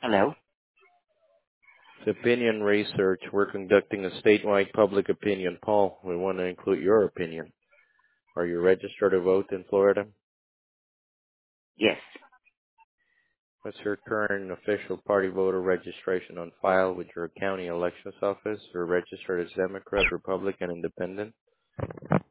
Hello? It's opinion research. We're conducting a statewide public opinion poll. We want to include your opinion. Are you registered to vote in Florida? Yes. What's your current official party voter registration on file with your county elections office? You're registered as Democrat, Republican, Independent?